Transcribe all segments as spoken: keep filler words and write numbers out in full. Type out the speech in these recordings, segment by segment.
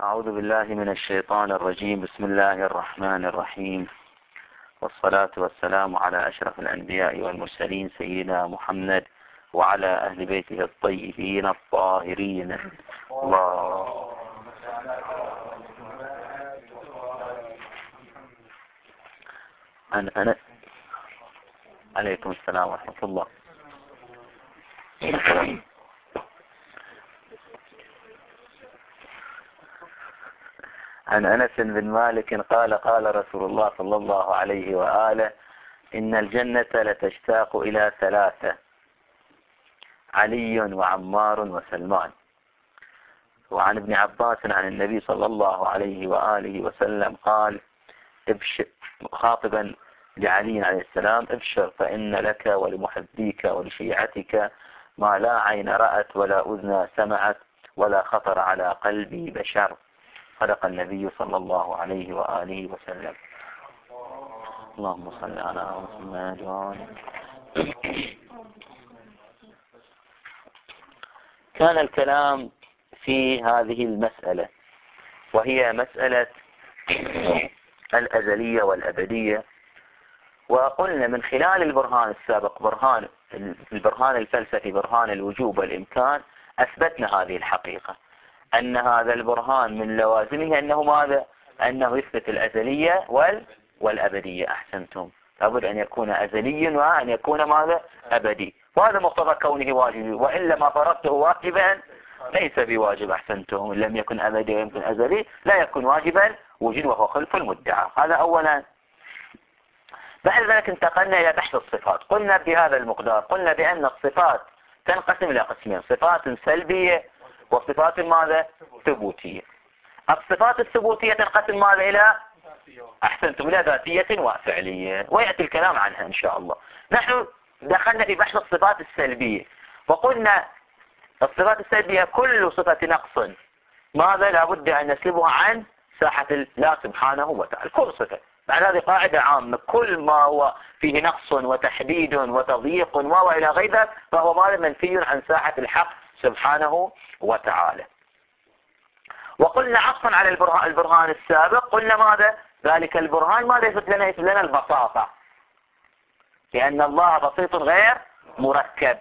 أعوذ بالله من الشيطان الرجيم. بسم الله الرحمن الرحيم، والصلاة والسلام على أشرف الأنبياء والمرسلين سيدنا محمد وعلى أهل بيته الطيبين الطاهرين. الله أنا أنا عليكم السلام ورحمة الله. عن أنس بن مالك قال قال رسول الله صلى الله عليه وآله: إن الجنة لتشتاق إلى ثلاثة: علي وعمار وسلمان. وعن ابن عباس عن النبي صلى الله عليه وآله وسلم قال: ابشر، خاطبا لعلي عليه السلام: ابشر فإن لك ولمحبيك ولشيعتك ما لا عين رأت ولا أذن سمعت ولا خطر على قلب بشر. صدق النبي صلى الله عليه وآله وسلم. اللهم صل على محمد وآله. كان الكلام في هذه المسألة، وهي مسألة الأزلية والأبدية، وقلنا من خلال البرهان السابق، برهان البرهان الفلسفي، برهان الوجوب والإمكان، أثبتنا هذه الحقيقة، أن هذا البرهان من لوازمه أنه ماذا؟ أنه يثبت الأزلية وال... والأبدية. أحسنتم، لابد أن يكون أزلي وأن يكون ماذا؟ أبدي، وهذا مقتضى كونه واجب، وإلا ما فرضته واجبا ليس بواجب. أحسنتم، إن لم يكن أبدي ويمكن أزلي لا يكون واجبا وجد، وهو خلف المدعى. هذا أولا. بعد ذلك انتقلنا إلى بحث الصفات. قلنا بهذا المقدار، قلنا بأن الصفات تنقسم إلى قسمين: صفات سلبية وصفات ماذا؟ ثبوتية. الصفات الثبوتية تنقسم ماذا إلى؟ أحسنتم، إلى ذاتية وفعلية، ويأتي الكلام عنها إن شاء الله. نحن دخلنا في بحث الصفات السلبية، وقلنا الصفات السلبية كل صفة نقص ماذا لابد أن نسلبها عن ساحة الله سبحانه وتعالى. كل صفة، بعد هذه قاعدة عامة: كل ما هو فيه نقص وتحديد وتضييق وإلى غير ذلك فهو ماذا؟ منفي عن ساحة الحق سبحانه وتعالى. وقلنا عطفا على البرهان, البرهان السابق، قلنا ماذا؟ ذلك البرهان ماذا يثبت لنا؟ يثبت لنا البساطة، لأن الله بسيط غير مركب.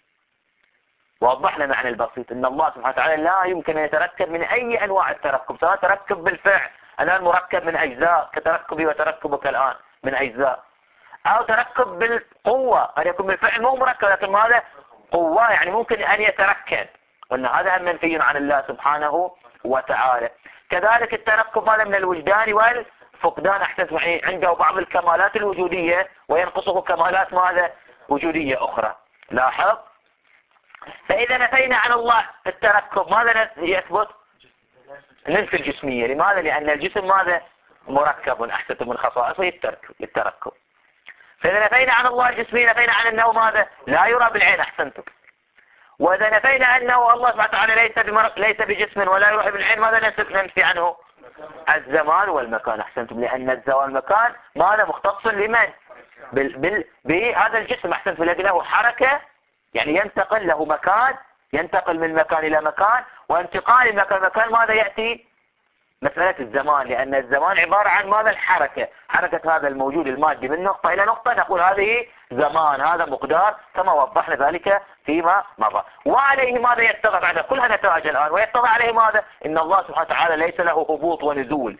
ووضحنا معنى البسيط، أن الله سبحانه وتعالى لا يمكن أن يتركب من أي أنواع التركب، سواء تركب بالفعل، الآن مركب من أجزاء كتركبي وتركبك الآن من أجزاء، أو تركب بالقوة، أن يكون بالفعل مو مركب لكن ماذا؟ قوة، يعني ممكن أن يتركب. قلنا هذا منفي عن الله سبحانه وتعالى. كذلك التركب هذا من الوجدان والفقدان. أحسنت معي، عنده بعض الكمالات الوجودية وينقصه كمالات ماذا؟ وجودية أخرى. لاحظ، فإذا نفينا عن الله التركب ماذا يثبت؟ ننفي الجسمية. لماذا؟ لأن الجسم ماذا؟ مركب. أحسنت، من خصائصه التركب. فإذا نفينا عن الله الجسمية نفينا عن أنه ماذا؟ لا يرى بالعين. أحسنتم. وإذا نفينا أنه الله سبحانه وتعالى ليس بمر... ليس بجسم ولا يرى بالعين، ماذا ننفي عنه؟ الزمان والمكان. أحسنتم، لأن الزمان والمكان ماذا؟ مختص لمن؟ بال... بال... بهذا الجسم. أحسنتم، الذي له حركة، يعني ينتقل، له مكان، ينتقل من مكان إلى مكان، وانتقال من مكان مكان ماذا يأتي؟ مسألة الزمان، لأن الزمان عبارة عن ماذا؟ الحركة، حركة هذا الموجود المادي من نقطة إلى نقطة، نقول هذه زمان، هذا مقدار، كما وضحنا ذلك فيما مضى. وعليه ماذا يتضع بعد كلها نتائج الآن؟ ويتضع عليه ماذا؟ إن الله سبحانه وتعالى ليس له هبوط ونزول،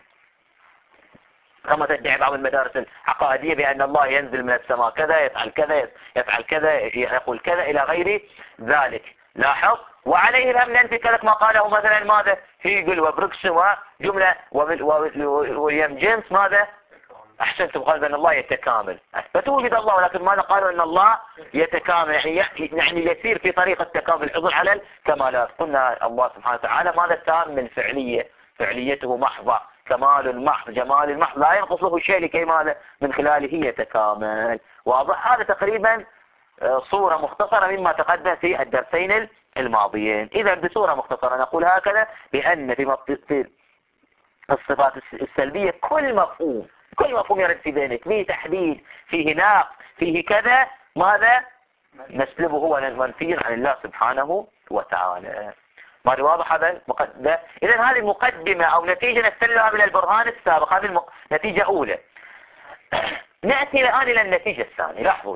كما تدعي بعض المدارس العقائدية بأن الله ينزل من السماء كذا، يفعل كذا، يفعل كذا، يقول كذا إلى غير ذلك. لاحظ، وعليه الأمن ننفي كذلك ما قاله مثلا ماذا؟ هيجل وبروكس وجملة وويليام جيمس ماذا؟ أحسنتم، قالوا أن الله يتكامل. أثبتوا وجود الله، ولكن ماذا قالوا؟ أن الله يتكامل، يعني يسير في طريق التكامل الحصول على الكمالات. قلنا الله سبحانه وتعالى ماذا؟ تام من فعلية، فعليته محضة، كمال محض، جمال محض، لا ينقص له شيء لكي ماذا؟ من خلاله يتكامل. واضح؟ هذا تقريبا صورة مختصرة مما تقدم في الدرسين الماضيين. إذا بصورة مختصرة نقول هكذا، بأن في الصفات السلبية كل مفهوم كل مفهوم يرد في ذهنك فيه تحديد، فيه ناقص، فيه كذا، ماذا؟ نسلبه هو منفي عن الله سبحانه وتعالى. ما واضح هذا المقدمة. إذا هذه المقدمة أو نتيجة نستلها من البرهان السابق، هذه المق... نتيجة أولى. نأتي الآن إلى النتيجة الثانية. لاحظوا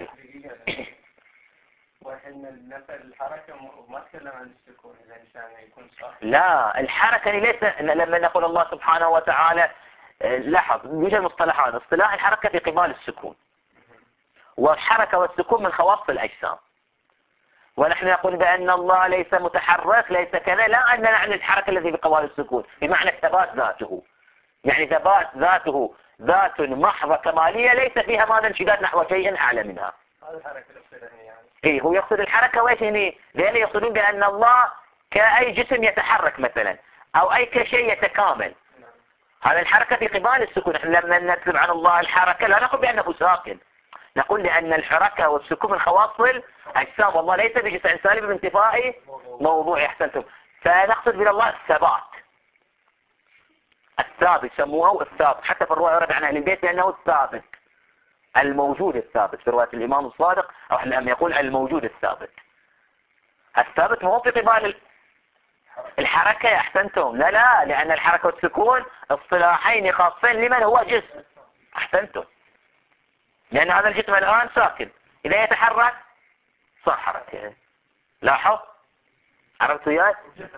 وإن الحركة ما تكلم عن السكون الإنسان يكون صح. لا، الحركة ليس لما نقول الله سبحانه وتعالى، لاحظ يوجد مصطلحان: اصطلاح الحركة في قبال السكون، والحركة والسكون من خواص الأجسام. ونحن نقول بأن الله ليس متحرك ليس كذا، لا أننا نعني الحركة التي في قبال السكون بمعنى الثبات ذاته، يعني ثبات ذاته ذات محضة كمالية ليس فيها ماذا انشداد نحو شيء أعلى منها. هذا الحركة يقصدها يعني. إيه هو يقصد الحركة وإيش هني؟ لأن يقصدون بأن الله كأي جسم يتحرك مثلا أو أي كشيء يتكامل. هذا الحركة في قبال السكون. نحن لما نكتب عن الله الحركة لا نقول بأنه ساكن، نقول لأن الحركة والسكون من خواص الأجسام، والله ليس بجسم سالب بانتفاء موضوع. أحسنتم. فنقصد من الله الثبات الثابت، سموه الثابت، حتى في الرواية ورد عن أهل البيت لأنه الثابت الموجود الثابت، في رواية الإمام الصادق أو لم يقول الموجود الثابت. الثابت هو في قبال الحركة. أحسنتم. لا لا، لأن الحركة والسكون اصطلاحين خاصين لمن هو جسم. أحسنتم. لأن هذا الجسم الآن ساكن، إذا يتحرك صار حركة. لاحظ، عرفتوا يا؟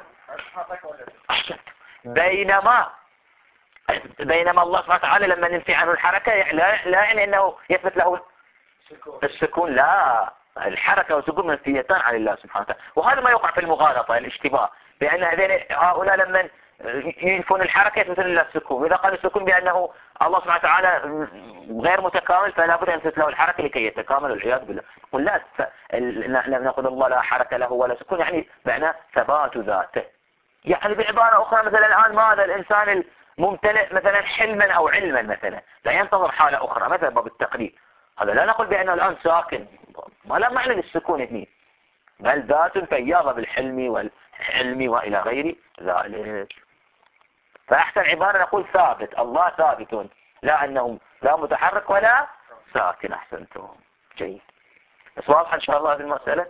بينما بينما الله سبحانه وتعالى لما ننفي عنه الحركة لا, لا يعني أنه يثبت له السكون، لا، الحركة والسكون منفيتان عن الله سبحانه وتعالى. وهذا ما يقع في المغالطة الاشتباه، بأن هذين هؤلاء لما ينفون الحركة يثبتون لله السكون، وإذا قال السكون بأنه الله سبحانه وتعالى غير متكامل فلا بد أن يثبت له الحركة لكي يتكامل، والعياذ بالله. قل لا لا نقول الله لا حركة له ولا سكون، يعني معنى ثبات ذاته. يعني بعبارة أخرى مثلا الآن ماذا الإنسان الممتلئ مثلا حلما أو علما مثلا لا ينتظر حالة أخرى مثلا باب التقليد، هذا لا نقول بأنه الآن ساكن، ما لا معنى للسكون اثنين، بل ذات فياضة بالحلم والحلم وإلى غير ذلك. فأحسن عبارة نقول ثابت، الله ثابت، لا أنه لا متحرك ولا ساكن. أحسنتم. جيد. بس واضح إن شاء الله هذه المسألة.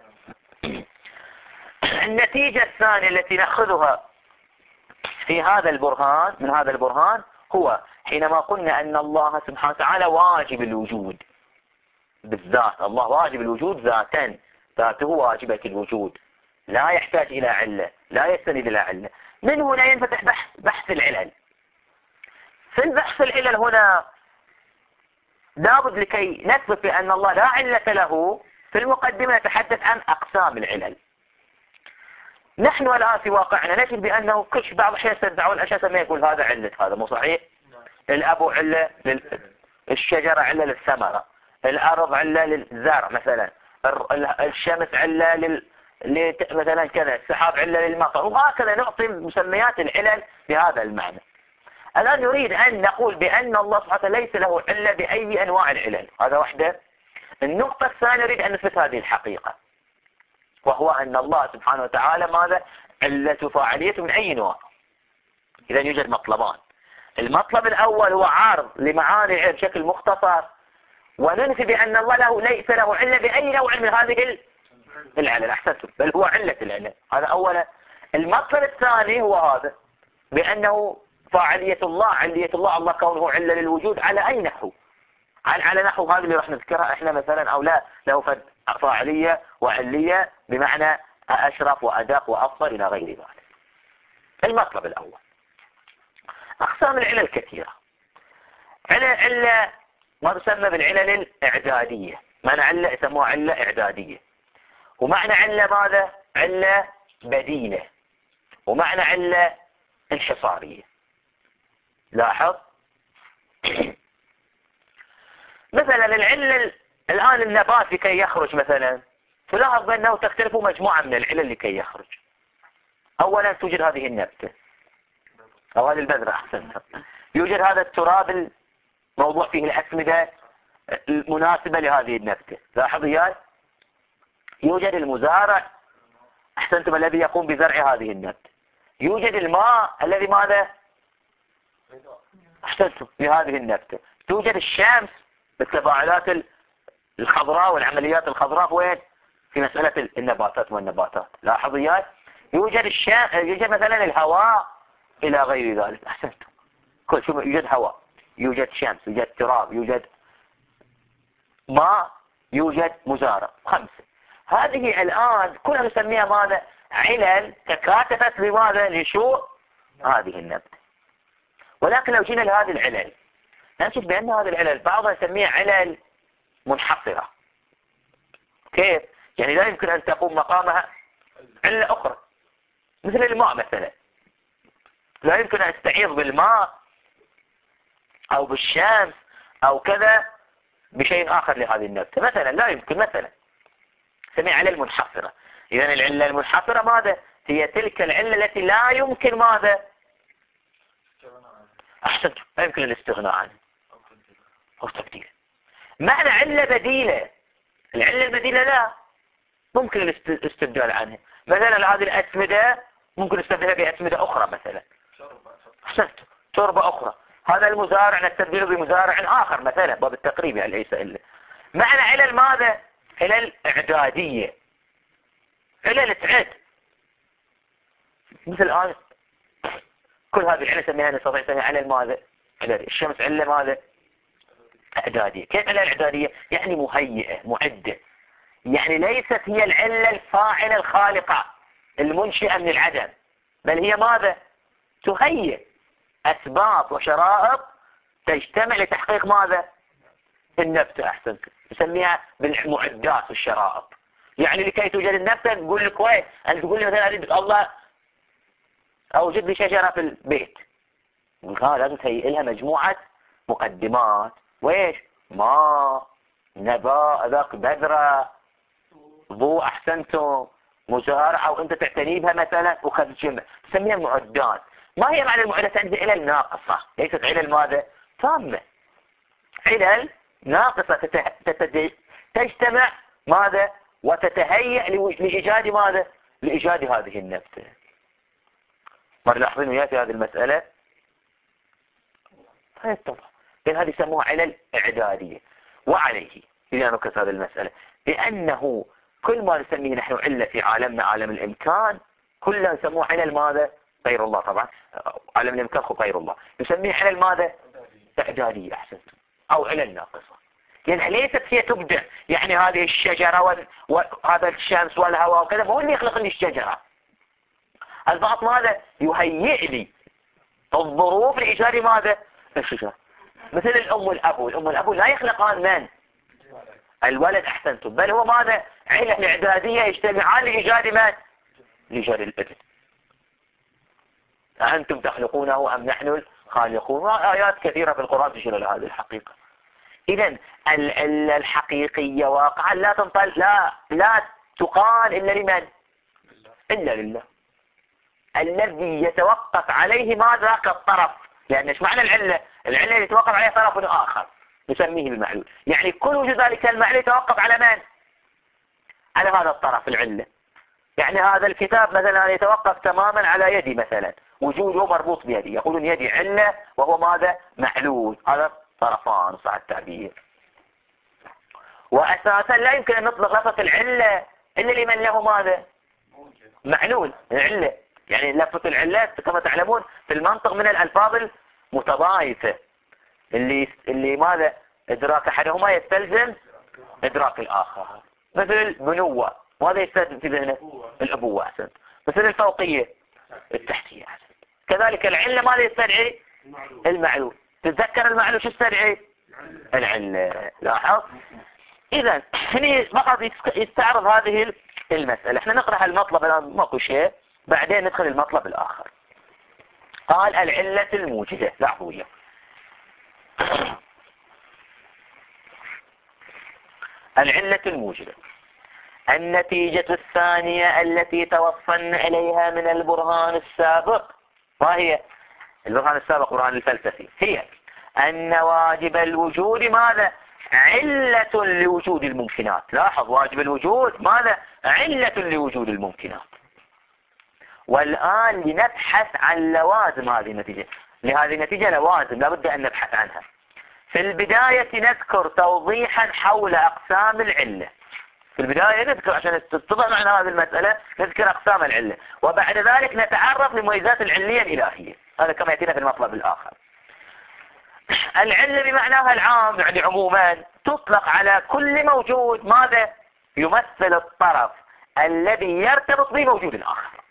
النتيجة الثانية التي نأخذها في هذا البرهان من هذا البرهان هو حينما قلنا أن الله سبحانه وتعالى واجب الوجود بالذات، الله واجب الوجود ذاتا، ذاته واجبة الوجود، لا يحتاج إلى علة، لا يستند إلى علة. من هنا ينفتح بحث, بحث العلل. في البحث العلل هنا لابد لكي نثبت بأن الله لا علة له، في المقدمة نتحدث عن أقسام العلل. نحن الآن في واقعنا نجد بأنه كل بعض الأشياء يستدعون الأشياء ما يقول هذا علة هذا، مو صحيح؟ الأب علة للابن، الشجرة علة للثمرة، الأرض علة للزرع مثلا، الشمس علة لل مثلا كذا، السحاب علة للمطر، وهكذا نعطي مسميات العلل بهذا المعنى. الآن نريد أن نقول بأن الله سبحانه وتعالى ليس له علة بأي أنواع العلل، هذا واحدة. النقطة الثانية نريد أن نثبت هذه الحقيقة، وهو أن الله سبحانه وتعالى ماذا؟ علة فاعلية من أي نوع. إذا يوجد مطلبان، المطلب الأول هو عرض لمعاني العلم بشكل مختصر، وننفي بأن الله له ليس له علة بأي نوع من هذه العلل. أحسنتم، بل هو علة العلل، هذا أولا. المطلب الثاني هو هذا، بأنه فاعلية الله، علية الله، الله كونه علة للوجود على أي نحو، على, على نحو هذا اللي راح نذكرها احنا مثلا، أو لا له فاعلية وعلية بمعنى أشرف وأدق وأفضل إلى غير ذلك. المطلب الأول. أقسام العلل كثيرة. علة علة ما تسمى بالعلل الإعدادية، معنى علة يسموها علة إعدادية، ومعنى علة ماذا؟ علة بديلة، ومعنى علة انحصارية. لاحظ مثلا العلة الآن النبات لكي يخرج مثلا، تلاحظ بأنه تختلف مجموعة من العلل لكي يخرج. أولا توجد هذه النبتة أو هذه البذرة، أحسن يوجد هذا التراب الموضوع فيه الأسمدة المناسبة لهذه النبتة. لاحظ يا يوجد المزارع، أحسنتم، الذي يقوم بزرع هذه النبتة. يوجد الماء الذي ماذا؟ أحسنتم، لهذه النبتة. توجد الشمس بالتفاعلات الخضراء والعمليات الخضراء، وين؟ في مسألة النباتات والنباتات. لاحظ يا يوجد الشام، يوجد مثلا الهواء إلى غير ذلك. أحسنتم. كل شو يوجد هواء، يوجد شمس، يوجد تراب، يوجد ماء، يوجد مزارع. خمسة. هذه الآن كلها نسميها ماذا؟ علل تكاتفت لماذا؟ لشو هذه النبتة. ولكن لو جينا لهذه العلل نجد بأن هذه العلل بعضها نسميها علل منحصرة. كيف؟ يعني لا يمكن أن تقوم مقامها علة أخرى، مثل الماء مثلا. لا يمكن أن استعيض بالماء أو بالشمس أو كذا بشيء آخر لهذه النبتة مثلا، لا يمكن. مثلا نسميها علل منحصرة. إذن العلة المنحصرة ماذا؟ هي تلك العلة التي لا يمكن ماذا؟ أحسنت، لا يمكن الاستغناء عنها أو تبديل. معنى علة بديلة، العلة البديلة لا ممكن الاستبدال عنها. مثلا هذه الأسمدة ممكن نستبدلها بأسمدة أخرى مثلا. أحسنت، تربة أخرى. هذا المزارع نستبدله بمزارع آخر مثلا، باب التقريب يعني ليس إلا. معنى علل ماذا؟ علل إعدادية، علل تعد. مثل الآن كل هذه العلل نسميها نستطيع نسميها علل ماذا؟ علل الشمس علة ماذا؟ إعدادية. كيف علل إعدادية؟ يعني مهيئة معدة، يعني ليست هي العلة الفاعلة الخالقة المنشئة من العدم، بل هي ماذا؟ تهيئ أسباب وشرائط تجتمع لتحقيق ماذا؟ النبتة. أحسنت، نسميها بالمعدات والشرائط. يعني لكي توجد النبتة نقول لك وين، أنا تقول لي مثلا أريد الله أوجد لي شجرة في البيت، هذا لازم تهيئ لها مجموعة مقدمات. وإيش؟ ماء، نبات، ذاك بذرة، ضوء. أحسنتم، مزارعة وأنت تعتني بها مثلا وخذ جمع، تسميها معدات. ما هي معنى المعدات؟ عندي علل ناقصة، ليست علل ماذا؟ تامة. علل ناقصة تتد... تجتمع ماذا؟ وتتهيأ لإيجاد ماذا؟ لإيجاد هذه النبتة. مر لاحظين وياه في هذه المسألة؟ فيتضح. لأن هذه يسموها علل إعدادية. وعليه إذا نكت هذه المسألة بأنه كل ما نسميه نحن علة في عالمنا عالم الإمكان كلها نسموه علل ماذا؟ غير الله. طبعا عالم الإمكان هو غير الله، نسميه علل ماذا؟ إعدادية. أحسنت، أو علل ناقصة. يعني ليست هي تبدع، يعني هذه الشجرة وال... وهذا الشمس والهواء وكذا هو اللي يخلق لي الشجرة. البعض ماذا؟ يهيئ لي الظروف لإيجاد ماذا؟ الشجرة. مثل الأم والأب، الأم والأب لا يخلقان من؟ الولد. أحسنتم، بل هو ماذا؟ علل إعدادية يجتمعان لإيجاد من؟ لإيجاد الابن. أأنتم تخلقونه أم نحن الخالقون؟ آيات كثيرة في القرآن تشير إلى هذه الحقيقة. إذن العلة الحقيقية واقعا لا تنطل لا لا تقال إلا لمن؟ إلا لله، الذي يتوقف عليه ماذا؟ كالطرف. لأن ايش معنى العلة؟ العلة يتوقف عليها طرف آخر نسميه بالمعلول. يعني كل وجود ذلك المعلول يتوقف على من؟ على هذا الطرف العلة. يعني هذا الكتاب مثلا يتوقف تماما على يدي مثلا، وجوده مربوط بيدي، يقولون يدي علة وهو ماذا؟ معلول. هذا طرفان صح التعبير. وأساسا لا يمكن أن نطلق لفظ العلة إلا لمن له ماذا؟ معلول. العلة يعني لفظ العلة كما تعلمون في المنطق من الألفاظ المتضايفة اللي اللي ماذا؟ إدراك أحدهما يستلزم إدراك الآخر. مثل البنوة، ماذا يستلزم في ذهنه؟ الأبوة. أحسنت. مثل الفوقية، التحتية. أحسنت. كذلك العلة ماذا يستدعي؟ المعلول. تتذكر المعلول شو يستدعي؟ العلة. لاحظ. إذا هنا فقط يستعرض هذه المسألة. احنا نقرأ المطلب الآن ماكو شيء، بعدين ندخل المطلب الآخر. قال العلة الموجدة. لاحظوا لي العلة الموجدة النتيجة الثانية التي توصلنا إليها من البرهان السابق. ما هي البرهان السابق؟ برهان الفلسفي. هي أن واجب الوجود ماذا؟ علة لوجود الممكنات. لاحظ، واجب الوجود ماذا؟ علة لوجود الممكنات. والآن لنبحث عن لوازم هذه النتيجة. لهذه النتيجة لوازم لابد أن نبحث عنها. في البداية نذكر توضيحا حول أقسام العلة. في البداية نذكر عشان تتضح معنا هذه المسألة، نذكر أقسام العلة، وبعد ذلك نتعرف لمميزات العلية الإلهية. هذا كما يأتينا في المطلب الآخر. العلة بمعناها العام يعني عموما تطلق على كل موجود ماذا يمثل الطرف الذي يرتبط بموجود آخر.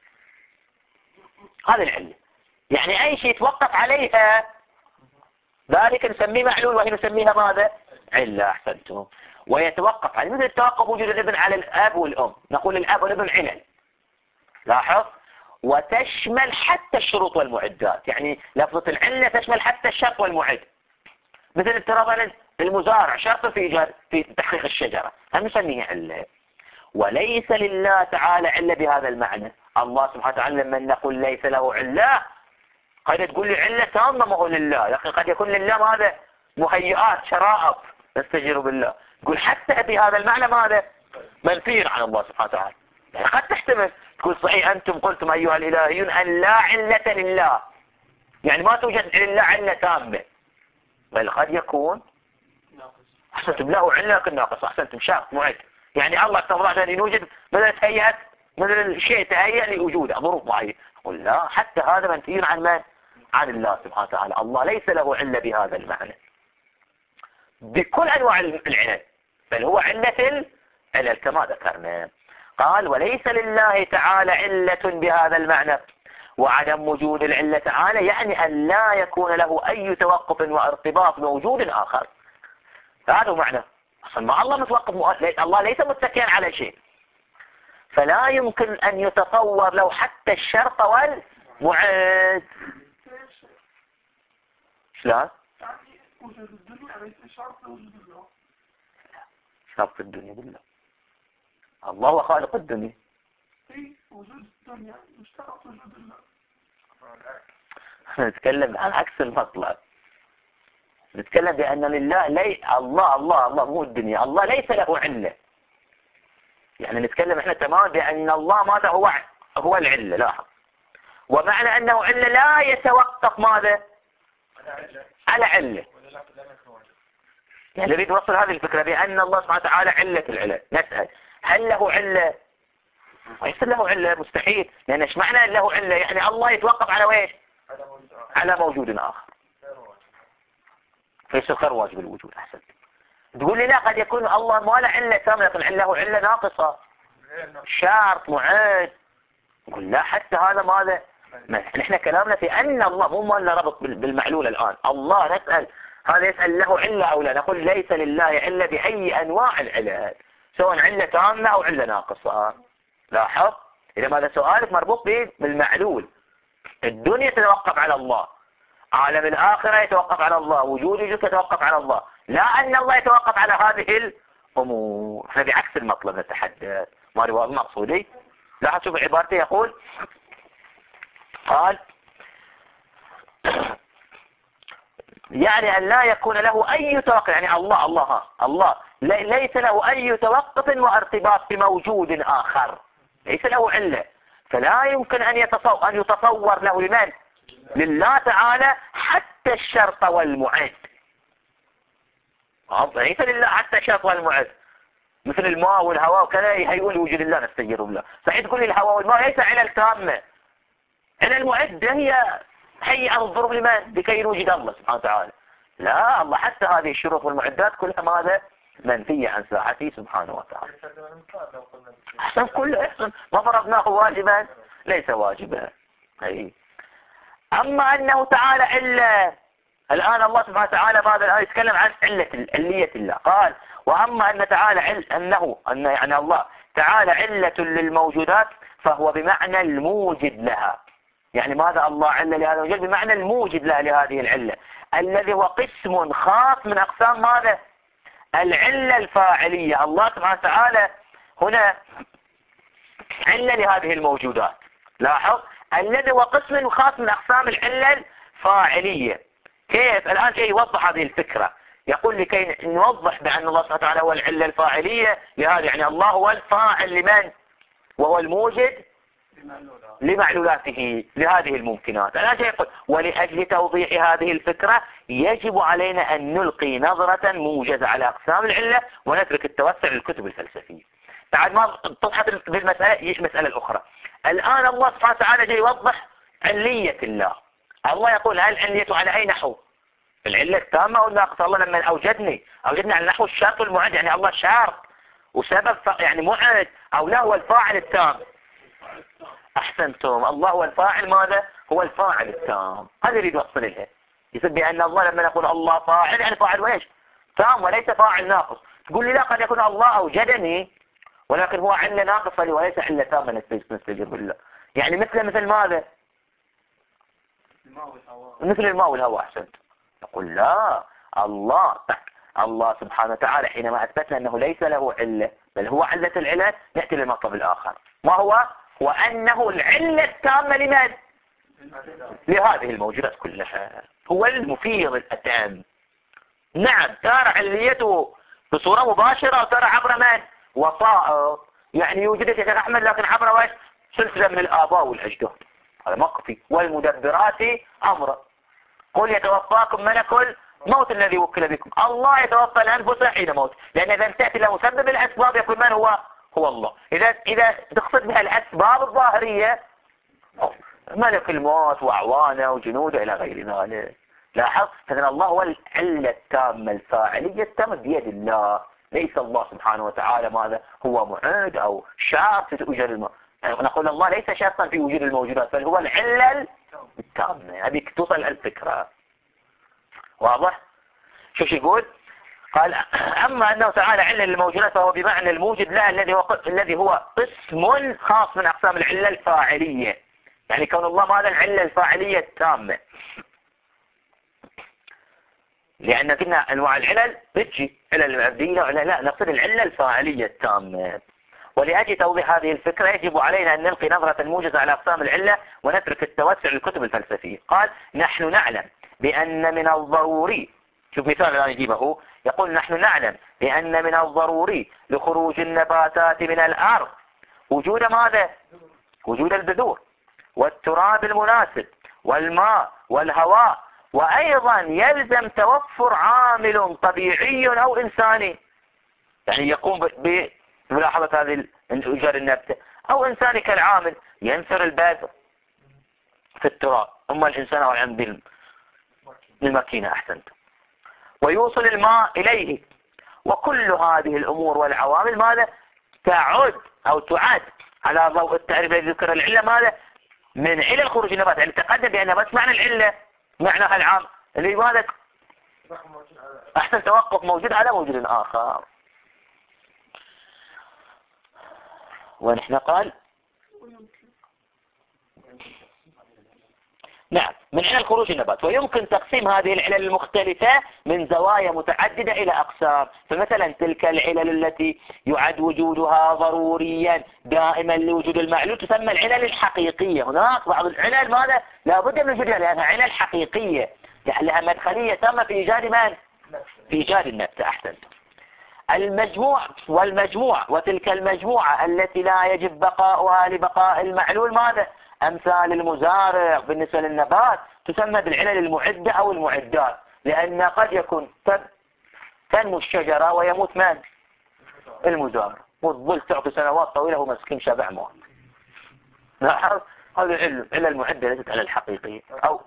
هذا العلة، يعني أي شيء يتوقف عليها ذلك نسميه معلول، وهي نسميها ماذا؟ علة. أحسنتم. ويتوقف على مثل توقف وجود الابن على الأب والأم، نقول الأب والابن علل. لاحظ. وتشمل حتى الشروط والمعدات، يعني لفظة العلة تشمل حتى الشرط والمعد. مثل افتراضا المزارع شرط في إيجاد في تحقيق الشجرة، هم نسميه علة. وليس لله تعالى علة بهذا المعنى. الله سبحانه وتعالى لما نقول ليس له علة، قد تقول لي علة تامة ما هو لله، لكن قد يكون لله ماذا؟ مهيئات، شرائط، نستجير بالله. تقول حتى بهذا المعنى ماذا؟ منفي عن الله سبحانه وتعالى. يعني قد تحتمل تقول صحيح أنتم قلتم أيها الإلهيون أن لا علة لله، يعني ما توجد لله علة تامة، بل قد يكون أحسنتم له علة لكن ناقص. أحسنتم شرط معد، يعني الله تبارك أن يوجد مثل تهيئة مثل الشيء تهيئ لوجوده ظروف معينة. قل لا، حتى هذا منفي عن من؟ عن الله سبحانه وتعالى. الله ليس له علة بهذا المعنى بكل أنواع العلل، بل هو علة العلل كما ذكرنا. قال وليس لله تعالى علة بهذا المعنى، وعدم وجود العلة تعالى يعني أن لا يكون له أي توقف وارتباط بوجود آخر. هذا معنى أصلا ما الله متوقف، الله ليس متكئا على شيء، فلا يمكن أن يتصور له حتى الشرط والمعد. شلون؟ وجود الدنيا ليس شرط وجود الله. شرط الدنيا بالله، الله هو خالق الدنيا. اي وجود الدنيا يشترط وجود الله. نتكلم عن عكس المطلب، نتكلم بأن لله لي الله الله الله مو الدنيا، الله ليس له علة. يعني نتكلم احنا تمام بأن الله ماذا هو هو العلة. لاحظ، ومعنى أنه علة لا يتوقف ماذا على علة. يعني نريد نوصل هذه الفكرة بأن الله سبحانه وتعالى علة العلة. نسأل هل له علة؟ ليس له علة، مستحيل، لأن ايش معنى له علة؟ يعني الله يتوقف على ويش؟ على موجود آخر، فيصير غير واجب الوجود. أحسن تقول لي لا، قد يكون الله ما له علة كاملة، لكن له علة ناقصة، شرط معد. نقول لا، حتى هذا ماذا؟ نحن كلامنا في أن الله مو ما لنا ربط بالمعلول الآن. الله نسأل هذا يسأل له علة أو لا، نقول ليس لله علة بأي أنواع العلل، سواء علة تامة أو علة ناقصة. لاحظ، إذا ماذا سؤالك مربوط بالمعلول. الدنيا تتوقف على الله، عالم الآخرة يتوقف على الله، وجود وجود يتوقف على الله، لا أن الله يتوقف على هذه الأمور. احنا بعكس المطلب نتحدث، ما هو المقصودي. لاحظ شوف عبارته، يقول قال يعني أن لا يكون له أي توقف، يعني الله الله ها الله ليس له أي توقف وارتباط بموجود آخر، ليس له علة، فلا يمكن أن يتصور, أن يتصور له لمن؟ لله تعالى حتى الشرط والمعد. ليس لله حتى الشرط والمعد، مثل الماء والهواء وكذا يهيئون لوجود الله، نستجير بالله. صحيح تقول لي الهواء والماء ليس علل تامة، علل المعدة هي هي الظروف لمن؟ لكي نوجد الله سبحانه وتعالى. لا، الله حتى هذه الشروط والمعدات كلها ماذا؟ منفية عن ساحته سبحانه وتعالى. أحسن كله أحسن، ما فرضناه واجبا ليس واجبا. أي. أما أنه تعالى إلا الآن الله سبحانه وتعالى ماذا الآن يتكلم عن علة علية الله. قال وأما أن تعالى عل أنه أن يعني الله تعالى علة للموجودات فهو بمعنى الموجد لها. يعني ماذا الله علة لهذا الموجود؟ بمعنى الموجد لها لهذه العلة، الذي هو قسم خاص من أقسام ماذا؟ العلة الفاعلية. الله سبحانه وتعالى هنا علة لهذه الموجودات. لاحظ، الذي هو قسم خاص من أقسام العلة الفاعلية. كيف؟ الآن جاي يوضح هذه الفكرة، يقول لكي نوضح بأن الله سبحانه وتعالى هو العلة الفاعلية لهذا، يعني الله هو الفاعل لمن؟ وهو الموجد لمعلولاته لهذه الممكنات. أنا جاي أقول ولأجل توضيح هذه الفكرة يجب علينا أن نلقي نظرة موجزة على أقسام العلة ونترك التوسع للكتب الفلسفية. بعد ما طرحت بالمسألة يجي المسألة الأخرى. الآن الله سبحانه وتعالى جاي يوضح علية الله. الله يقول هل عليته على أي نحو؟ العلة التامة أو الناقصة؟ الله لما أوجدني أوجدني على نحو الشرط والمعد، يعني الله شرط وسبب يعني معد، أو لا هو الفاعل التام؟ أحسنتم، الله هو الفاعل. ماذا هو الفاعل التام؟ هذا يريد يوصل إليه. يصير بأن الله لما نقول الله فاعل يعني فاعل وإيش؟ تام وليس فاعل ناقص. تقول لي لا، قد يكون الله أوجدني ولكن هو علة ناقصة لي وليس علة تامة نستجيب بالله. يعني مثل مثل ماذا؟ مثل الماء والهواء. أحسنت. نقول لا، الله الله سبحانه وتعالى حينما أثبتنا أنه ليس له علة بل هو علة العلة، نأتي للمطلب الآخر. ما هو؟ وأنه العلة التامة لمن؟ لهذه الموجودات كلها. هو المفيض الأتام. نعم، ترى عليته بصورة مباشرة وترى عبر من؟ وسائط. يعني يوجد يا شيخ أحمد لكن عبر وش؟ سلسلة من الآباء والأجداد. هذا مقفي. والمدبرات أمرا. قل يتوفاكم ملك الموت الذي وكل بكم. الله يتوفى الأنفس حين موت، لأن إذا تأتي له مسبب الأسباب يكون من هو؟ هو الله. إذا إذا تقصد بها الأسباب الظاهرية ملك الموت وأعوانه وجنوده إلى غير ذلك. لاحظ فإن الله هو العلة التامة الفاعلية التامة بيد الله. ليس الله سبحانه وتعالى ماذا هو معد أو شرط في وجود الموجودات. يعني نقول الله ليس شرطا في وجود الموجودات بل هو العلة التامة. هذه توصل الفكرة. واضح؟ شو شو يقول؟ قال أما أنه تعالى علة للموجودات فهو بمعنى الموجد لها الذي هو الذي هو قسم خاص من أقسام العلة الفاعلية. يعني كون الله ماذا العلة الفاعلية التامة. لأن كنا أنواع العلل بتجي علل مبدية ولا لا، نقصد العلة الفاعلية التامة. ولأجل توضيح هذه الفكرة يجب علينا أن نلقي نظرة موجزة على أقسام العلة ونترك التوسع للكتب الفلسفية. قال نحن نعلم بأن من الضروري، شوف مثال الآن يجيبه، يقول نحن نعلم بأن من الضروري لخروج النباتات من الأرض وجود ماذا؟ وجود البذور والتراب المناسب والماء والهواء، وأيضا يلزم توفر عامل طبيعي أو إنساني، يعني يقوم بملاحظة هذه الإيجاد النبتة، أو إنساني كالعامل ينثر البذر في التراب، أما الإنسان أو العامل بالماكينة. أحسنت. ويوصل الماء إليه. وكل هذه الأمور والعوامل ماذا؟ تعد أو تعد على ضوء التعريف الذي ذكر العلة ماذا؟ من علل خروج النبات. يعني تقدم بأن بس معنى العلة معناها العام اللي ماذا؟ أحسن، توقف موجود على موجود آخر. ونحن قال نعم من علل خروج النبات. ويمكن تقسيم هذه العلل المختلفة من زوايا متعددة إلى أقسام. فمثلا تلك العلل التي يعد وجودها ضروريا دائما لوجود المعلول تسمى العلل الحقيقية. هناك بعض العلل ماذا لا بد من وجودها لأنها علل حقيقية، يعني لها مدخلية تامة في إيجاد من؟ في إيجاد النبتة. أحسنت. المجموع والمجموع وتلك المجموعة التي لا يجب بقاؤها لبقاء المعلول ماذا؟ أمثال المزارع بالنسبة للنبات تسمى بالعلل المعدة أو المعدات، لأن قد يكون تنمو الشجرة ويموت من؟ المزارع، والظل تعطي سنوات طويلة ومسكين شبع موت. لاحظ هذا العلل علل المعدة ليست علل الحقيقية. أو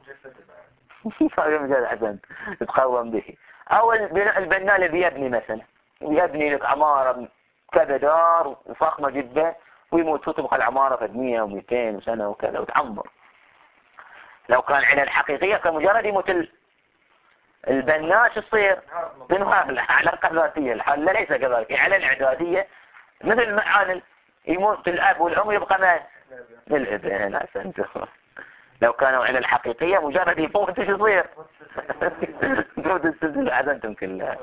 تتقوم به. أو البناء الذي يبني مثلا يبني لك عمارة كذا دار وفخمة جدا ويموت تبقى العمارة في مئة ومئتين سنة وكذا وتعمر. لو كان علل حقيقية كمجرد يموت البناء شو يصير؟ تنهار علاقة ذاتية. الحل ليس كذلك. علل إعدادية مثل المعانل يموت الأب والأم يبقى من الابن. أحسنت. لو كانوا علل حقيقية مجرد يموت شو يصير؟ تموت السلسلة. أحسنتم كلها.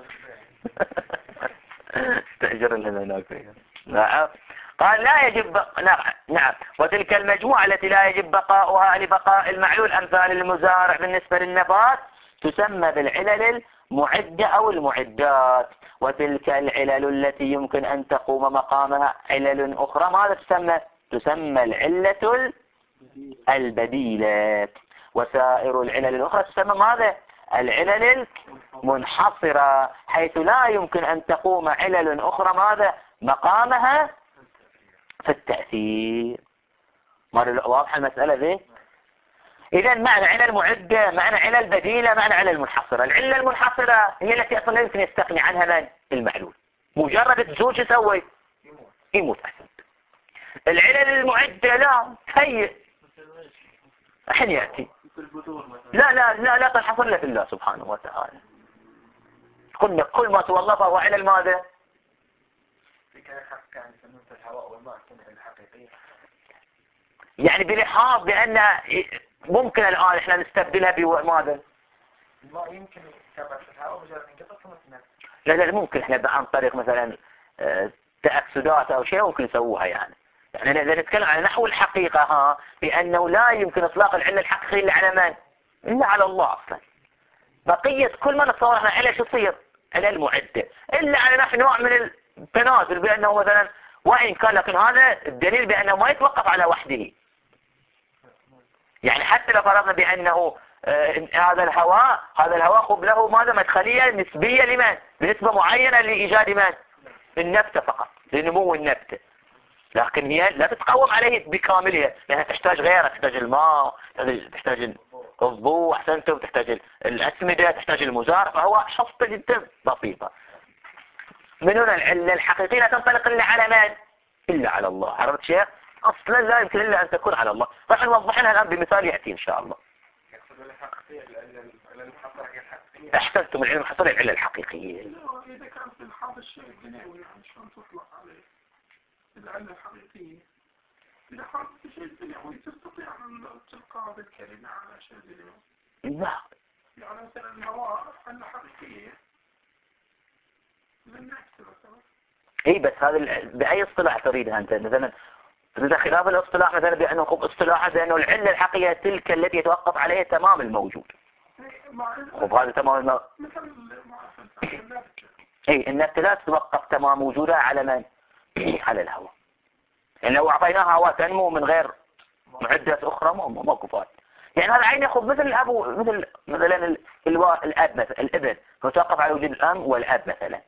استأجر لنا هناك فيها. نعم. قال لا يجب بق... نعم. نعم وتلك المجموعة التي لا يجب بقاؤها لبقاء المعلول أمثال المزارع بالنسبة للنبات تسمى بالعلل المعدة أو المعدات. وتلك العلل التي يمكن أن تقوم مقامها علل أخرى ماذا تسمى؟ تسمى العلة البديلة، وسائر العلل الأخرى تسمى ماذا؟ العلل المنحصرة، حيث لا يمكن أن تقوم علل أخرى ماذا؟ مقامها في التأثير. واضحة المسألة ذي؟ إذا معنى علل معدة، معنى علل بديلة، معنى علل منحصرة. العلة المنحصرة هي التي أصلا لا يمكن يستغني عنها من؟ المعلول. مجرد تزوج يسوي يموت أحسن. العلل المعدة لا تهيئ حين يأتي، لا لا لا لا تنحصر إلا في الله سبحانه وتعالى. قلنا كل ما سوى الله فهو علل ماذا؟ يعني بلحاظ بأن ممكن الآن احنا نستبدلها بماذا؟ الماء يمكن يتكبر في الهواء مجرد انقطع ثم تنفس. لا لا ممكن احنا عن طريق مثلا تأكسدات او شيء ممكن نسووها يعني. يعني اذا نتكلم عن نحو الحقيقة ها بأنه لا يمكن اطلاق العلة الحقيقية الا على من؟ الا على الله اصلا. بقية كل ما نتصور احنا علة شو تصير؟ علة المعدة، الا على نحو نوع من التنازل بأنه مثلا وإن كان، لكن هذا الدليل بأنه ما يتوقف على وحده. يعني حتى لو فرضنا بأنه آه هذا الهواء هذا الهواء خب له ماذا؟ مدخلية نسبية لمن؟ بنسبة معينة لإيجاد من؟ النبتة فقط، لنمو النبتة، لكن هي لا تتقوم عليه بكاملها، لأنها تحتاج غيرها، تحتاج الماء، تحتاج الضوء، أحسنتم، تحتاج الأسمدة، تحتاج المزارع، فهو شفطة جدا بسيطة. من هنا العلة الحقيقية لا تنطلق إلا على من؟ إلا على الله. عرفت شيء؟ أصلا لا يمكن إلا أن تكون على الله. راح نوضحها الآن بمثال يأتي إن شاء الله. أحسنتم، العلم حصل العلة الحقيقية. إذا كان في الحال الشيء الدنيوي يعني شلون تطلق عليه العلة الحقيقية؟ إذا كان في شيء دنيوي تستطيع أن تلقى هذه الكلمة على شيء دنيوي؟ لا. يعني مثلا الهواء علة حقيقية للنفس مثلا. إيه بس هذا بأي اصطلاح تريدها أنت؟ مثلا إذا خلاف الاصطلاح مثلا بأنه خب اصطلاحا بأنه العلة الحقيقية تلك التي يتوقف عليها تمام الموجود. خب هذا تمام الم... اي النبتة لا تتوقف تمام وجودها على من؟ على الهواء. يعني لو اعطيناها هواء تنمو من غير معدات اخرى ما كفاية. يعني هذا عين ياخذ مثل الاب مثل مثلا الوا... الاب مثلا الابن يتوقف على وجود الام والاب مثلا،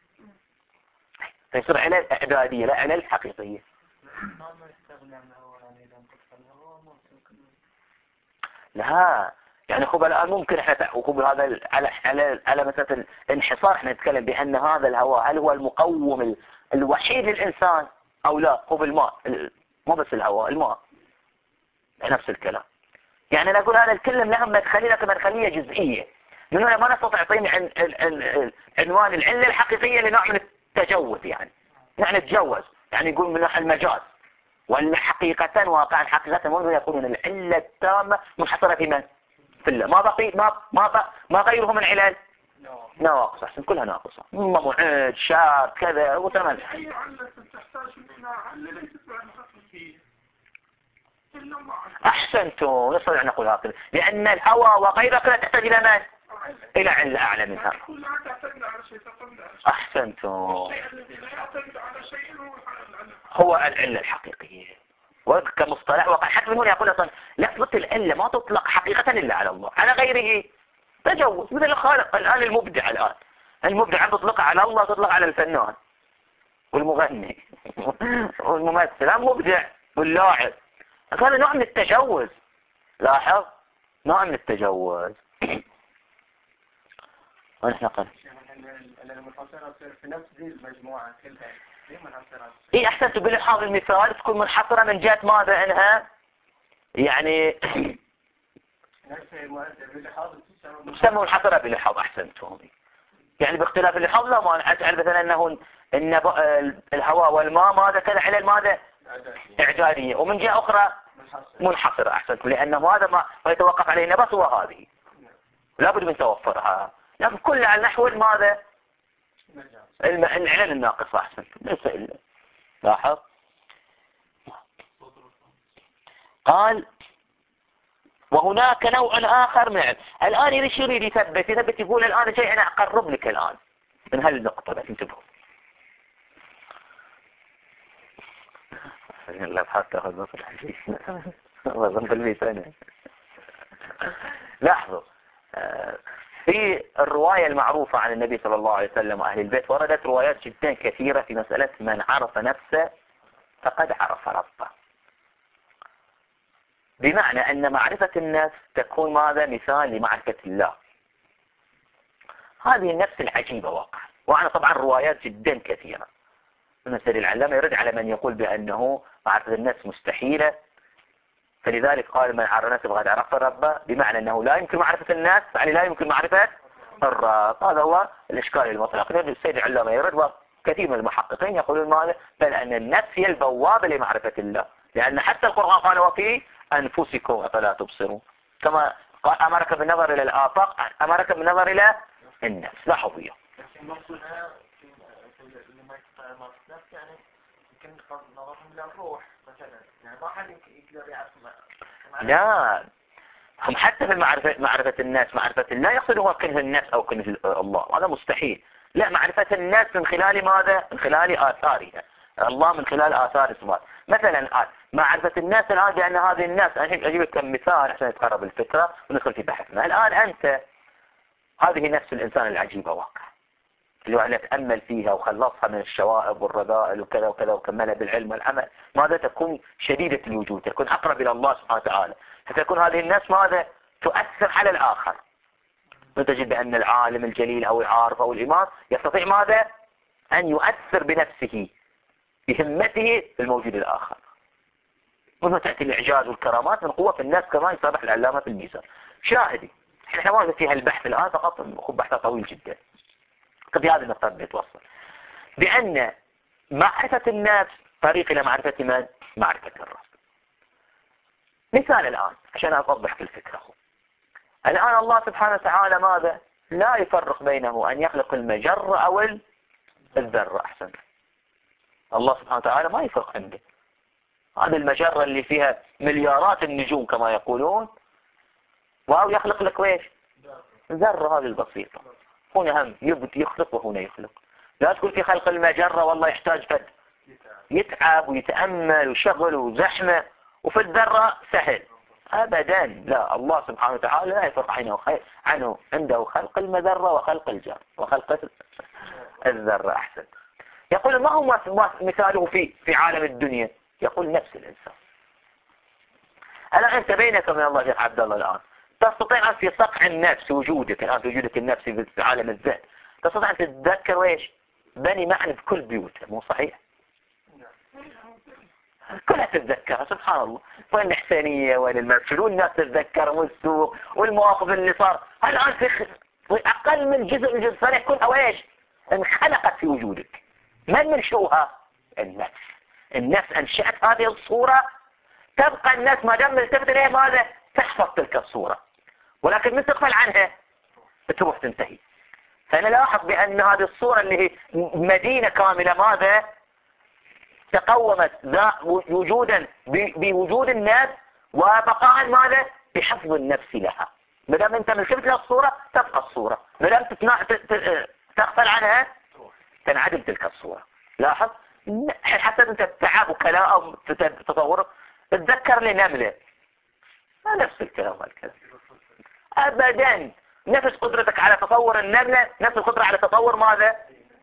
فيصير علل اعدادية لا علل حقيقية. لا يعني خب الآن ممكن احنا خب هذا على على على مسألة الانحصار احنا نتكلم بأن هذا الهواء هل هو المقوم الوحيد للإنسان أو لا؟ خب الماء، مو بس الهواء، الماء نفس الكلام. يعني نقول هذا الكلم لهم مدخلية لكن مدخلية جزئية. من هنا ما نستطيع تعطيني عن عنوان العلة الحقيقية لنوع من التجوز، يعني يعني نتجوز يعني يقول من المجاز، وأن حقيقة واقعا حقيقة منذ يكون العلة التامة منحصرة في من؟ في الله. ما بقي ما ما بقى ما غيره من علل ناقصة، أحسن كلها ناقصة، معد شار كذا وتمام. أي علة تحتاج إلى علة ليست علة حقيقية إلا الله. أحسنتم، نستطيع أن نقول هكذا، لأن الهواء وغيره لا تحتاج إلى من؟ إلى علة أعلى منها. كلها تعتمد على شيء تعتمد على شيء. أحسنتم. الشيء الذي لا يعتمد على شيء هو العلة. هو العلة الحقيقية. وكمصطلح وقع حتى من هنا يقول أصلا لفظة العلة ما تطلق حقيقة إلا على الله، على غيره تجوز. مثل الخالق الآن المبدع، الآن المبدع تطلق على الله، تطلق على الفنان والمغني والممثل، المبدع واللاعب. هذا نوع من التجوز، لاحظ نوع من التجوز. ونحن قل المنحصرة في نفس دي المجموعة كلها هي منحصرة. إيه أحسنت، بلحاظ المثال تكون منحصرة من جهة ماذا إنها يعني تسمى منحصرة بلحاظ. أحسنتم، يعني باختلاف اللحاظ لا مانع أجعل مثلا أنه إن الهواء والماء ماذا كان علل ماذا إعدادية، ومن جهة أخرى منحصرة. أحسنتم، لأنه هذا ما يتوقف عليه النبات هو هذه لابد من توفرها، لكن كل على نحو ماذا العلل الناقصة. أحسنتم، ليس إلا لاحظ. قال وهناك نوع آخر من العلم. الآن يريد يريد يثبت يثبت يقول الآن شيء أنا أقرب لك الآن من هالنقطة، بس انتبهوا. لا حتى تاخذ نص الحديث وظن بالمئة سنة. لاحظوا في الرواية المعروفة عن النبي صلى الله عليه وسلم وأهل البيت وردت روايات جدا كثيرة في مسألة من عرف نفسه فقد عرف ربه، بمعنى أن معرفة النفس تكون ماذا؟ مثال لمعرفة الله. هذه النفس العجيبة واقع، وأنا طبعا روايات جدا كثيرة. مثل العلامة يرد على من يقول بأنه معرفة النفس مستحيلة، فلذلك قال من عرف نفسه فقد عرف ربه، بمعنى أنه لا يمكن معرفة الناس يعني لا يمكن معرفة الرب. هذا هو الإشكال المطلق. السيد العلامة يرد وكثير من المحققين يقولون ماذا؟ بل أن النفس هي البوابة لمعرفة الله، لأن حتى القرآن قال وفي أنفسكم أفلا تبصرون، كما قال أمرك بالنظر إلى الآفاق أمرك بالنظر إلى النفس. لاحظوا فيه لما يقطع نفس يعني يمكن نظرهم إلى الروح مثلا، يعني ما حد يقدر يعرف. لا، هم حتى في المعرفة معرفة الناس معرفة الله يقصد هو كنه النفس أو كنه الله، هذا مستحيل. لا، معرفة الناس من خلال ماذا؟ من خلال آثارها، الله من خلال آثار الصفات. مثلا الآن معرفة الناس الآن بأن هذه الناس، أنا أجيب لك مثال عشان يتقرب الفكرة وندخل في بحثنا. الآن أنت هذه نفس الإنسان العجيبة واقع اللي أنا أتأمل فيها وخلصها من الشوائب والرذائل وكذا وكذا وكملها بالعلم والعمل، ماذا؟ تكون شديدة الوجود، تكون أقرب إلى الله سبحانه وتعالى، فتكون هذه الناس ماذا؟ تؤثر على الآخر. وتجد بأن العالم الجليل أو العارف أو الإمام يستطيع ماذا؟ أن يؤثر بنفسه بهمته الموجود الآخر. ومن تأتي الإعجاز والكرامات من قوة الناس كما يصبح العلامة في الميزان. شاهدي احنا ما فيها البحث الآن فقط، بحث طويل جدا. في هذه النقطة بيتوصل بأن معرفة النفس طريق إلى معرفة من؟ معرفة الرب. مثال الآن عشان أوضح في الفكرة. الآن الله سبحانه وتعالى ماذا؟ لا يفرق بينه أن يخلق المجرة أو الذرة. أحسن، الله سبحانه وتعالى ما يفرق عنده. هذه المجرة اللي فيها مليارات النجوم كما يقولون، وهو يخلق لك ويش؟ ذرة هذه البسيطة. هنا هم يبدأ يخلق وهنا يخلق. لا تقول في خلق المجرة والله يحتاج فد يتعب ويتأمل ويشغل وزحمة، وفي الذرة سهل أبدا. لا، الله سبحانه وتعالى لا يفرق عنه عنه عنده خلق المذرة وخلق الجر وخلق الذرة. أحسن. يقول ما هو مثاله في في عالم الدنيا؟ يقول نفس الإنسان. الآن أنت بينك من الله شيخ عبد الله الآن تستطيع أن في صقع النفس وجودك الآن في وجودك النفسي في عالم الذهن تستطيع أن تتذكر ويش؟ بني معنا بكل بيوتها، مو صحيح؟ كلها تتذكرها سبحان الله. وين الإحسانية وين المرسل والناس تتذكر والسوق والمواقف اللي صار. الآن في أقل من جزء من جزء صريح كلها ويش؟ انخلقت في وجودك. من منشوها؟ النفس. النفس أنشأت هذه الصورة، تبقى الناس ما دام ملتفت إليها ماذا؟ تحفظ تلك الصورة، ولكن من تغفل عنها تروح تنتهي. فأنا لاحظ بأن هذه الصورة اللي هي مدينة كاملة ماذا؟ تقومت وجودا بوجود الناس وبقاء ماذا؟ بحفظ النفس لها. ما دام أنت ملتفت لها الصورة تبقى الصورة، ما دام تغفل عنها تنعدم تلك الصورة. لاحظ حتى أنت تعب وكلاء أو تطور تتذكر لنملة نفس الكلام والكلام أبدا. نفس قدرتك على تطور النملة نفس القدرة على تطور ماذا؟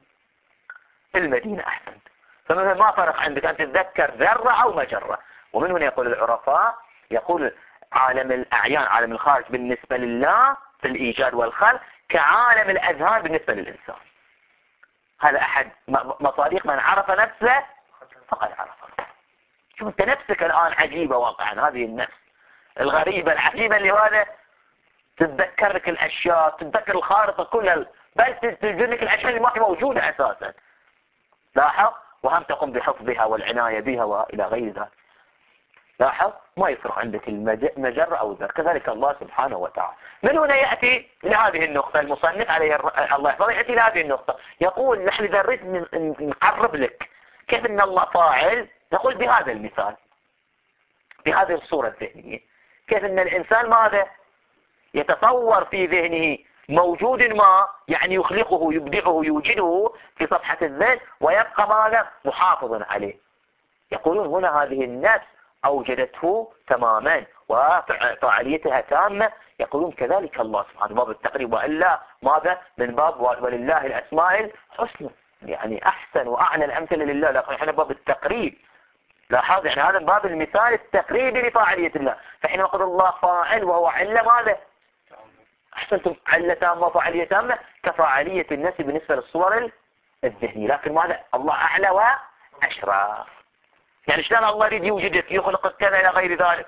المدينة. أحسن. فمثلا ما فرق عندك أن تتذكر ذرة أو مجرة. ومن هنا يقول العرفاء يقول عالم الأعيان عالم الخارج بالنسبة لله في الإيجاد والخلق كعالم الأذهان بالنسبة للإنسان. هذا أحد مصادق من عرف نفسه فقد عرف ربه. شوف أنت نفسك الآن عجيبة واقعا. هذه النفس الغريبة العجيبة اللي هذا تتذكر لك الأشياء، تتذكر الخارطة كلها، بل تتذكر لك الأشياء اللي ما هي موجودة أساسا. لاحظ. وهم تقوم بحفظها والعناية بها وإلى غير ذلك. لاحظ ما يفرق عندك المجرة أو الذر. كذلك الله سبحانه وتعالى. من هنا يأتي لهذه النقطة المصنف عليه الله يحفظه يأتي لهذه النقطة يقول نحن إذا نريد نقرب لك كيف أن الله فاعل نقول بهذا المثال بهذه الصورة الذهنية. كيف أن الإنسان ماذا؟ يتصور في ذهنه موجود ما يعني يخلقه يبدعه يوجده في صفحة الذهن ويبقى ماذا؟ محافظا عليه. يقولون هنا هذه النفس أوجدته تماما وفعاليتها تامة. يقولون كذلك الله سبحانه باب التقريب، وإلا ماذا من باب ولله الأسماء الحسنى، يعني أحسن وأعلى الأمثلة لله، لكن احنا باب التقريب. لاحظ يعني هذا باب المثال التقريبي لفاعلية الله. فحين يقول الله فاعل وهو علة ماذا؟ أحسنتم، علة تامة وفاعلية تامة كفاعلية النفس بالنسبة للصور الذهنية، لكن ماذا؟ الله أعلى وأشرف. يعني شلون الله يريد يوجدك يخلقك كذا إلى غير ذلك؟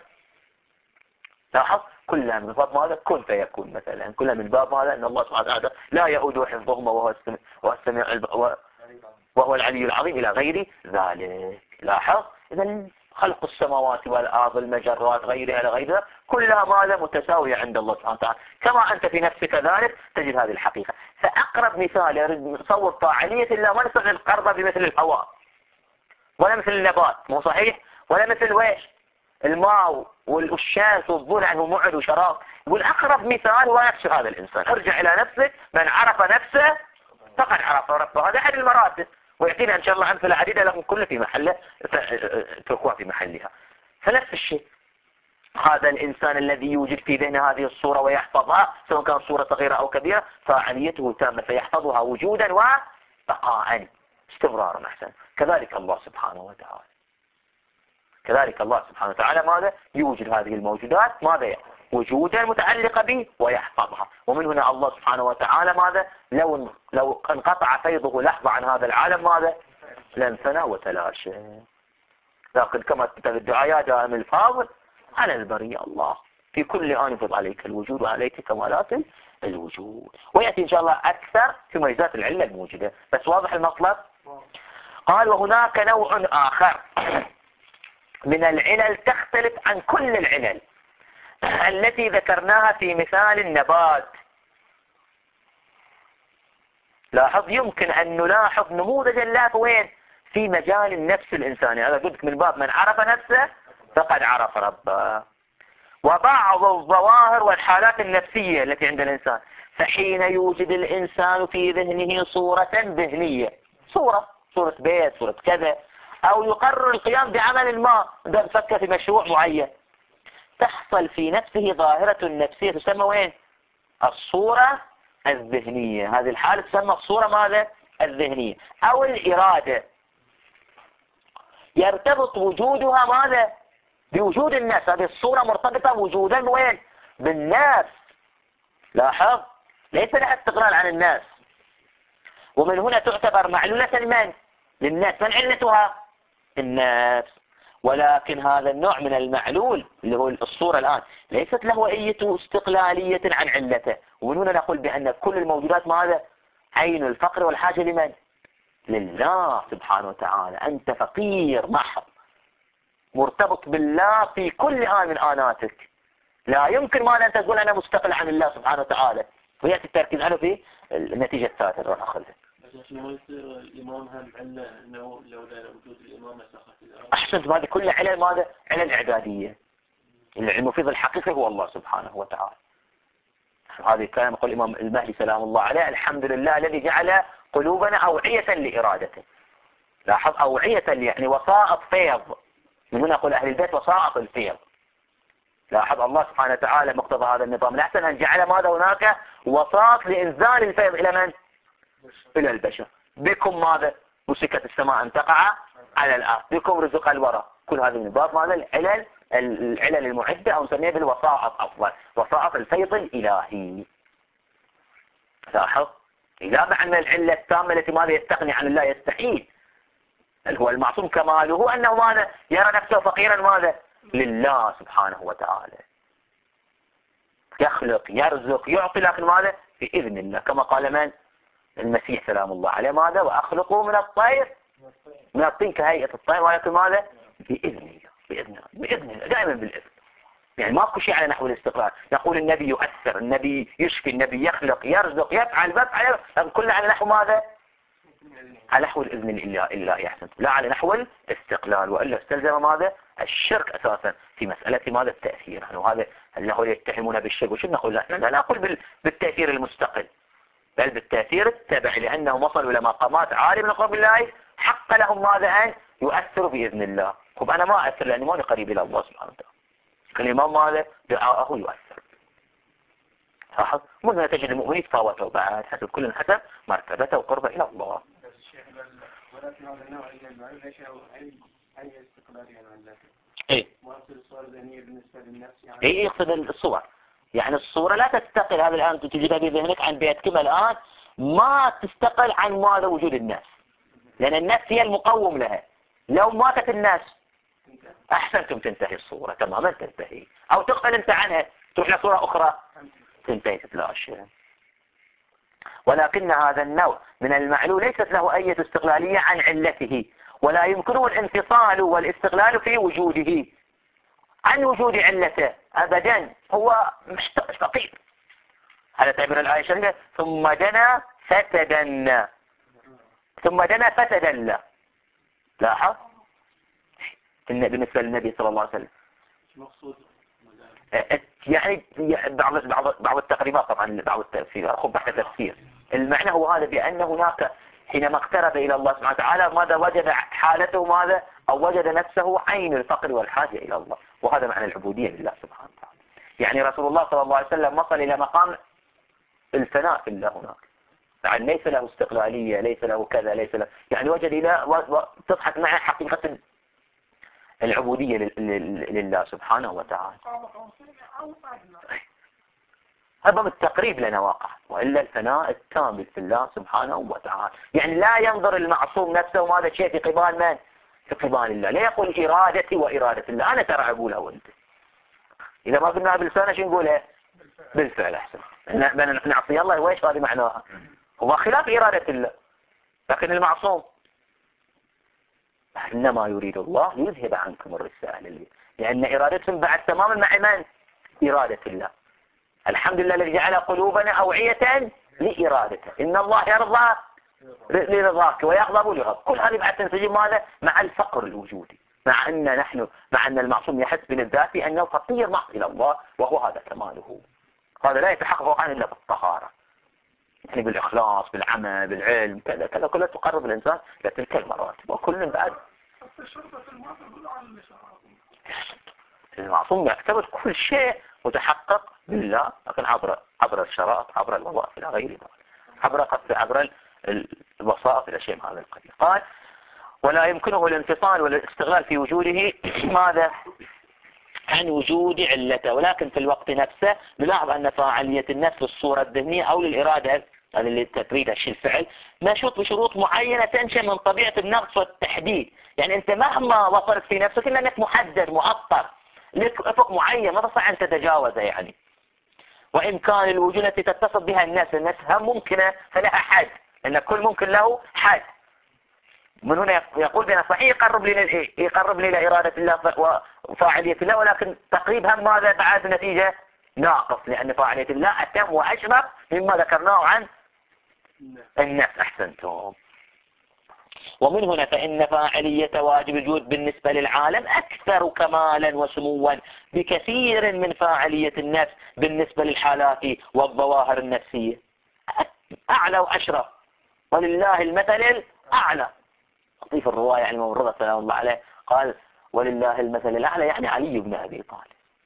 لاحظ كلها من باب ماذا؟ كن فيكون مثلا، كلها من باب ماذا؟ أن الله سبحانه وتعالى لا يؤود حفظهما وهو السميع وهو, السميع وهو العلي العظيم إلى غير ذلك. لاحظ إذا خلق السماوات والأرض المجرات غيرها لغيرها كلها ماذا؟ متساوية عند الله سبحانه وتعالى، كما أنت في نفسك ذلك تجد هذه الحقيقة. فأقرب مثال يريد نصور فاعلية الله ما نستطيع نقربها بمثل الهواء ولا مثل النبات، مو صحيح؟ ولا مثل ويش الماء والشمس والظل عنه معد وشراب. يقول أقرب مثال هو نفس هذا الإنسان. ارجع إلى نفسك، من عرف نفسه فقد عرف ربه. هذا أحد المراتب، ويعطينا إن شاء الله أمثلة عديدة لكم كل في محله تركوها في محلها. فنفس الشيء هذا الإنسان الذي يوجد في ذهن هذه الصورة ويحفظها سواء كان صورة صغيرة أو كبيرة فاعليته تامة، فيحفظها وجودا وبقاء استمرارا أحسن. كذلك الله سبحانه وتعالى، كذلك الله سبحانه وتعالى ماذا؟ يوجد هذه الموجودات ماذا؟ وجودا متعلقة به ويحفظها. ومن هنا الله سبحانه وتعالى ماذا؟ لو لو انقطع فيضه لحظة عن هذا العالم ماذا؟ لانفنى وتلاشى. لكن كما تدعى يا دائم الفاضل على البرية الله في كل آن يفض عليك الوجود وعليك كمالات الوجود. ويأتي إن شاء الله أكثر في ميزات العلة الموجودة. بس واضح المطلب؟ قال وهناك نوع آخر من العلل تختلف عن كل العلل التي ذكرناها في مثال النبات. لاحظ يمكن أن نلاحظ نموذجا له وين؟ في مجال النفس الإنساني. هذا قلت من باب من عرف نفسه فقد عرف ربه. وبعض الظواهر والحالات النفسية التي عند الإنسان، فحين يوجد الإنسان في ذهنه صورة ذهنية، صورة صورة بيت، صورة كذا، أو يقرر القيام بعمل ما، ده بفكر في مشروع معين، تحصل في نفسه ظاهرة نفسية تسمى وين؟ الصورة الذهنية. هذه الحالة تسمى الصورة ماذا؟ الذهنية أو الإرادة. يرتبط وجودها ماذا؟ بوجود الناس. هذه الصورة مرتبطة وجودا وين؟ بالناس. لاحظ ليس لها استقلال عن الناس، ومن هنا تعتبر معلولة من؟ للناس. من علتها؟ الناس. ولكن هذا النوع من المعلول اللي هو الصورة الآن ليست له أي استقلالية عن علته. ومن هنا نقول بأن كل الموجودات ماذا؟ عين الفقر والحاجة لمن؟ لله سبحانه وتعالى. أنت فقير محض مرتبط بالله في كل آن من آناتك. لا يمكن ما أن تقول أنا مستقل عن الله سبحانه وتعالى. ويأتي التركيز عنه في النتيجة الثالثة اللي راح أخذها. ما يصير الإمام هم علة أنه لولا وجود الإمام لسقط الأرض. أحسنت. هذه كلها علل ماذا؟ علل إعدادية. المفيد الحقيقي هو الله سبحانه وتعالى. هذه الكلام يقول الإمام المهدي سلام الله عليه: الحمد لله الذي جعل قلوبنا أوعية لإرادته. لاحظ أوعية يعني وسائط فيض. من هنا يقول أهل البيت وسائط الفيض. لاحظ الله سبحانه وتعالى مقتضى هذا النظام الأحسن أن جعل ماذا؟ هناك وساط لإنزال الفيض إلى من؟ إلى البشر. بكم ماذا؟ مسكت السماء أن تقع على الأرض، بكم رزق الورى. كل هذه من باب ماذا؟ العلل العلل المعدة أو نسميها بالوسائط أفضل، وسائط الفيض الإلهي. لاحظ إذا معنى العلة التامة التي ماذا يستغني عن الله يستحيل. هو المعصوم كماله أنه ماذا؟ يرى نفسه فقيرا ماذا؟ لله سبحانه وتعالى. يخلق يرزق يعطي، لكن ماذا؟ بإذن الله، كما قال من؟ المسيح سلام الله عليه ماذا؟ وأخلقوا من الطير من الطين كهيئة الطير، ولكن ماذا؟ بإذن الله. بإذن الله بإذن الله دائما بالإذن. يعني ماكو شيء على نحو الاستقرار. نقول النبي يؤثر، النبي يشفي، النبي يخلق يرزق يفعل بفعل، كله على نحو ماذا؟ على نحو الإذن الإله إلا أحسن، لا على نحو الاستقلال. وإلا استلزم ماذا؟ الشرك أساسا في مسألة ماذا؟ التأثير. يعني وهذا أنه يتهمون بالشرك. وشو نقول؟ لا لا نقول بالتأثير المستقل، بل بالتأثير التبعي، لأنهم وصلوا إلى مقامات عالية من قرب الله حق لهم ماذا أن يؤثروا بإذن الله. طب أنا ما أؤثر لأني ماني قريب إلى الله سبحانه وتعالى. الإمام ماذا دعاءه يؤثر. لاحظ من هنا تجد المؤمن يتفاوتوا بعد حسب كل حسب مرتبته وقربه إلى الله. ولكن هذا النوع من المعلوم ليس أي أي استقلالية عن ذاته. إيه. ما تصير الصور ذهنية بالنسبة للنفس يعني. إيه يقصد الصور. يعني الصورة لا تستقل هذا الآن تجدها بذهنك عن بيتكم الآن ما تستقل عن ماذا وجود الناس. لأن النفس هي المقوم لها. لو ماتت الناس أحسنتم تنتهي الصورة تماما تنتهي. أو تقبل أنت عنها تروح لصورة أخرى تنتهي تتلاشى. ولكن هذا النوع من المعلول ليست له أي استقلالية عن علته ولا يمكنه الانفصال والاستقلال في وجوده عن وجود علته أبدا. هو محتاج فقير. هذا تعبير الآية الشريفة ثم دنا فتدنى ثم دنا فتدلى. لاحظ بالنسبة للنبي صلى الله عليه وسلم مقصود يعني بعض بعض بعض التقريبات طبعا بعض التفسير خب بحث تفسير المعنى هو هذا بأن هناك حينما اقترب إلى الله سبحانه وتعالى ماذا وجد حالته ماذا أو وجد نفسه عين الفقر والحاجة إلى الله. وهذا معنى العبودية لله سبحانه وتعالى. يعني رسول الله صلى الله عليه وسلم وصل إلى مقام الفناء في الله هناك يعني ليس له استقلالية ليس له كذا ليس له يعني وجد إلى وتضحك معه حقيقة العبودية لله سبحانه وتعالى. هذا بالتقريب لنا واقع وإلا الفناء التام في الله سبحانه وتعالى. يعني لا ينظر المعصوم نفسه وهذا شيء في قبال من؟ في قبال الله. لا يقول إرادتي وإرادة الله. أنا ترى أقولها وأنت إذا ما قلناها بلسانه شو نقولها؟ بالفعل أحسن. نعصي الله وإيش هذه معناها؟ هو خلاف إرادة الله. لكن المعصوم إنما يريد الله ليذهب عنكم الرسالة لأن إرادتهم بعد تماما مع من؟ إرادة الله. الحمد لله الذي جعل قلوبنا أوعية لإرادته. إن الله يرضى لرضاك ويغضب لغضب. كل هذه بعد تنسجم ماذا؟ مع الفقر الوجودي. مع أن نحن مع أن المعصوم يحس بالذات أنه فقير محض إلى الله وهو هذا كماله. هذا لا يتحقق عنه إلا بالطهارة يعني بالإخلاص بالعمل بالعلم كذا كذا كلها تقرب الإنسان لتلك المراتب. وكل بعد المعصوم يعتبر كل شيء متحقق بالله لكن عبر عبر الشرائط عبر الوظائف إلى غير ذلك عبر عبر الوسائط إلى شيء من هذا القبيل. قال ولا يمكنه الانفصال والاستغلال في وجوده ماذا عن وجود علته. ولكن في الوقت نفسه نلاحظ أن فاعلية النفس للصورة الذهنية أو للإرادة اللي تريد الشيء الفعل مشروط بشروط معينة تنشأ من طبيعة النقص والتحديد. يعني أنت مهما وصلت في نفسك إلا أنك محدد مؤطر لك أفق معين ما تستطيع أن تتجاوزه يعني. وإمكان الوجود التي تتصف بها النفس النفس هم ممكنة فلها حد لأن كل ممكن له حد. من هنا يقول بنا صحيح يقرب لنا الإيه يقرب لنا إرادة الله وفاعلية الله ولكن تقريب هم ماذا بعد نتيجة ناقص لأن فاعلية الله أتم وأشمل مما ذكرناه عن النفس. أحسنتم. ومن هنا فإن فاعلية واجب الوجود بالنسبة للعالم أكثر كمالا وسموا بكثير من فاعلية النفس بالنسبة للحالات والظواهر النفسية. أعلى وأشرف ولله المثل الأعلى. في الرواية عن الممرضة سلام الله عليه قال ولله المثل الأعلى يعني علي بن أبي طالب.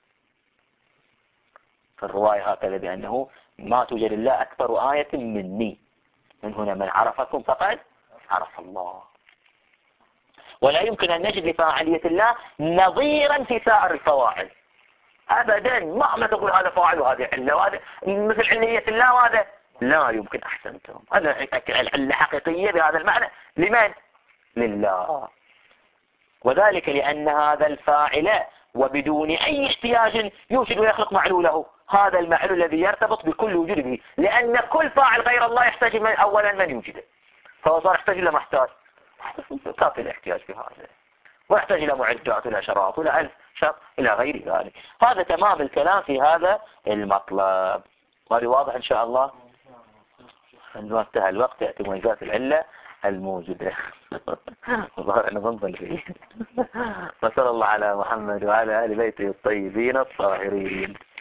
في الرواية هكذا بأنه ما توجد الله أكثر آية مني. من هنا من عرفكم فقد عرف الله. ولا يمكن أن نجد لفاعلية الله نظيرا في سائر الفواعل أبدا. ما ما تقول هذا فاعل وهذا علة وهذا مثل علية الله وهذا لا يمكن. أحسنتم. هذا العلة حقيقية بهذا المعنى لمن؟ لله. وذلك لأن هذا الفاعل وبدون أي احتياج يوجد ويخلق معلوله. هذا المعلول الذي يرتبط بكل وجود به لأن كل فاعل غير الله يحتاج من أولا من يوجده فهو صار يحتاج إلى محتاج كافي الاحتياج في هذا ويحتاج إلى معدات إلى شرائط إلى ألف شرط إلى غير ذلك. هذا تمام الكلام في هذا المطلب. هذا واضح إن شاء الله. عندما انتهى الوقت يأتي مجازات العلة الموجودة. والله أنا بنظل فيه. وصلى الله على محمد وعلى آل بيته الطيبين الطاهرين.